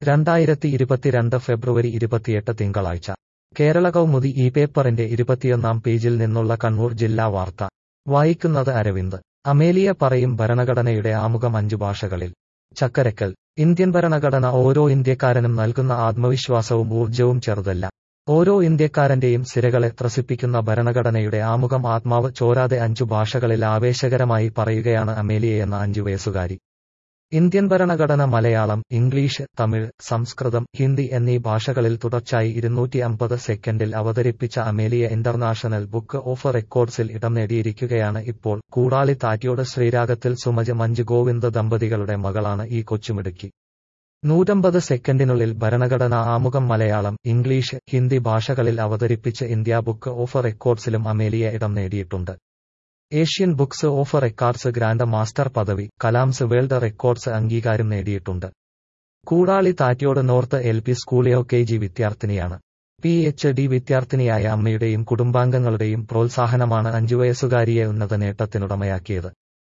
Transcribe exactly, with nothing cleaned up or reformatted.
രണ്ടായിരത്തി ഇരുപത്തിരണ്ട് ഫെബ്രുവരി ഇരുപത്തിയെട്ട് തിങ്കളാഴ്ച കേരള കൗമുദി ഈ പേപ്പറിന്റെ ഇരുപത്തിയൊന്നാം പേജിൽ നിന്നുള്ള കണ്ണൂർ ജില്ലാ വാർത്ത വായിക്കുന്നത് അരവിന്ദ്. അമേലിയ പറയും ഭരണഘടനയുടെ ആമുഖം അഞ്ചു ഭാഷകളിൽ. ചക്കരക്കൽ. ഇന്ത്യൻ ഭരണഘടന ഓരോ ഇന്ത്യക്കാരനും നൽകുന്ന ആത്മവിശ്വാസവും ഊർജവും ചെറുതല്ല. ഓരോ ഇന്ത്യക്കാരന്റെയും സിരകളെ ത്രസിപ്പിക്കുന്ന ഭരണഘടനയുടെ ആമുഖം ആത്മാവ് ചോരാതെ അഞ്ചു ഭാഷകളിൽ ആവേശകരമായി പറയുകയാണ് അമേലിയയെന്ന അഞ്ചുവയസ്സുകാരി. ഇന്ത്യൻ ഭരണഘടന മലയാളം, ഇംഗ്ലീഷ്, തമിഴ്, സംസ്കൃതം, ഹിന്ദി എന്നീ ഭാഷകളിൽ തുടർച്ചയായി ഇരുന്നൂറ്റി അമ്പത് സെക്കൻഡിൽ അവതരിപ്പിച്ച അമേലിയ ഇന്റർനാഷണൽ ബുക്ക് ഓഫ് റെക്കോർഡ്സിൽ ഇടം നേടിയിരിക്കുകയാണ് ഇപ്പോൾ. കൂടാളി താറ്റ്യോട് ശ്രീരാഗത്തിൽ സുമജ് മഞ്ജു ഗോവിന്ദ് ദമ്പതികളുടെ മകളാണ് ഈ കൊച്ചുമിടുക്കി. നൂറ്റമ്പത് സെക്കൻഡിനുള്ളിൽ ഭരണഘടനാ ആമുഖം മലയാളം, ഇംഗ്ലീഷ്, ഹിന്ദി ഭാഷകളിൽ അവതരിപ്പിച്ച് ഇന്ത്യ ബുക്ക് ഓഫ് റെക്കോർഡ്സിലും അമേലിയ ഇടം നേടിയിട്ടുണ്ട്. Asian books of records grand master പദവി, കലാംസ് വേൾഡ് റെക്കോർഡ്സ് അംഗീകാരം നേടിയിട്ടുണ്ട്. Koodali Thattiyod north L P സ്കൂളിലെ കെ ജി വിദ്യാർത്ഥിനിയാണ്. പി എച്ച് ഡി വിദ്യാർത്ഥിനിയായ അമ്മയുടെയും കുടുംബാംഗങ്ങളുടെയും പ്രോത്സാഹനമാണ് അഞ്ചുവയസ്സുകാരിയെ ഉന്നത നേട്ടത്തിനുടമയാക്കിയത്.